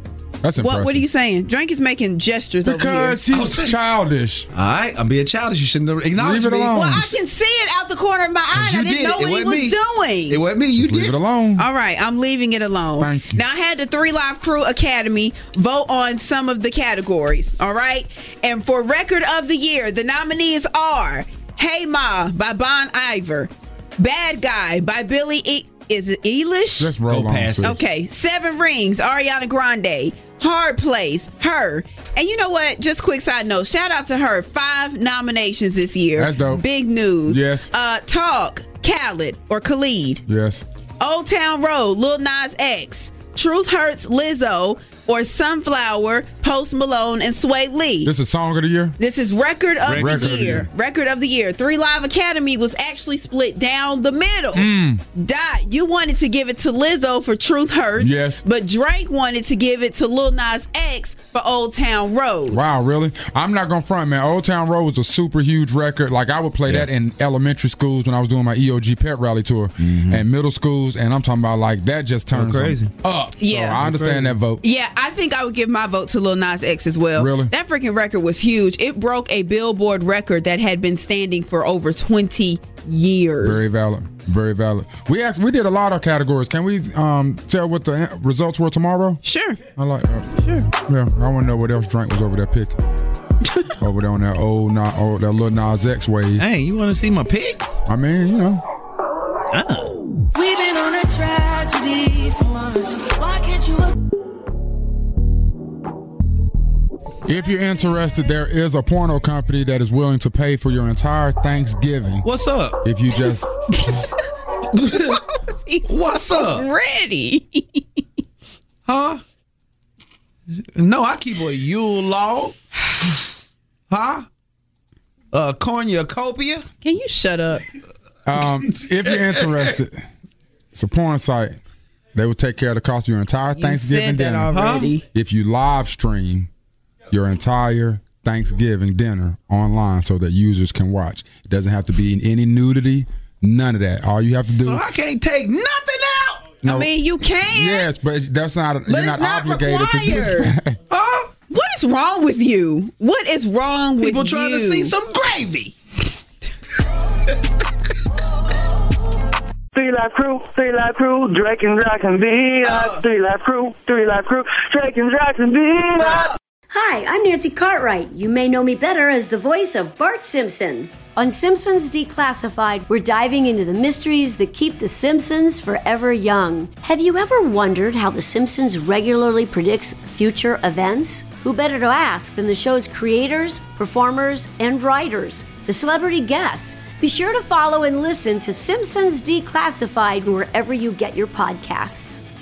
E: That's impressive.
D: What are you saying? Drake is making gestures
E: because
D: over here.
E: he's childish.
F: All right, I'm being childish. You shouldn't have acknowledged me.
D: Well, I can see it out the corner of my eye. I didn't know what he was doing.
F: It wasn't me. You did.
E: Leave it alone.
D: All right, I'm leaving it alone.
E: Thank you.
D: Now, I had the 3 Live Crew Academy vote on some of the categories. All right, and for Record of the Year, the nominees are "Hey Ma" by Bon Iver, "Bad Guy" by Billie Is it Eilish?
E: Let's roll on.
D: Okay. 7 Rings, Ariana Grande. Hard Place, Her. And you know what? Just quick side note. Shout out to Her. 5 nominations this year.
E: That's dope.
D: Big news.
E: Yes.
D: Talk, Khaled or Khalid.
E: Yes.
D: Old Town Road, Lil Nas X. Truth Hurts, Lizzo. Or Sunflower, Post Malone, and Sway Lee.
E: This is Song of the Year?
D: This is Record of the Year. Record of the Year. 3 Live Academy was actually split down the middle. Dot, you wanted to give it to Lizzo for Truth Hurts.
E: Yes.
D: But Drake wanted to give it to Lil Nas X for Old Town Road.
E: Wow, really? I'm not going to front, man. Old Town Road was a super huge record. Like, I would play that in elementary schools when I was doing my EOG pet rally tour and middle schools. And I'm talking about, like, that just turns
P: crazy
E: up.
D: Yeah.
E: So I understand that vote.
D: Yeah, I think I would give my vote to Lil Nas X as well.
E: Really?
D: That freaking record was huge. It broke a Billboard record that had been standing for over 20 years.
E: Very valid. Very valid. We did a lot of categories. Can we tell what the results were tomorrow?
D: Sure.
E: I like that. Sure. Yeah, I want to know what else Drake was over there picking. Over there on that that Lil Nas X wave.
P: Hey, you want to see my picks?
E: I mean, you know.
H: We've been on a tragedy for months. Why can't you look?
E: If you're interested, there is a porno company that is willing to pay for your entire Thanksgiving.
P: What's up?
E: If you just...
P: What's up?
D: Ready?
P: Huh? No, I keep a Yule log. Huh? Cornucopia?
D: Can you shut up?
E: If you're interested, it's a porn site. They will take care of the cost of your entire Thanksgiving
D: said that
E: dinner.
D: already.
E: If you live stream your entire Thanksgiving dinner online so that users can watch. It doesn't have to be in any nudity, none of that. All you have to do.
P: So I can't take nothing out.
E: No,
D: I mean, you can.
E: Yes, but that's not.
D: But
E: you're not obligated to do that.
D: What is wrong with you? What is wrong with you?
P: People trying to see some gravy.
V: 3 Live Crew, 3 Live Crew, Drake and Josh and B. 3 Live Crew, 3 Live Crew, Drake and Josh and B.
I: Hi, I'm Nancy Cartwright. You may know me better as the voice of Bart Simpson. On Simpsons Declassified, we're diving into the mysteries that keep the Simpsons forever young. Have you ever wondered how the Simpsons regularly predicts future events? Who better to ask than the show's creators, performers, and writers, the celebrity guests? Be sure to follow and listen to Simpsons Declassified wherever you get your podcasts.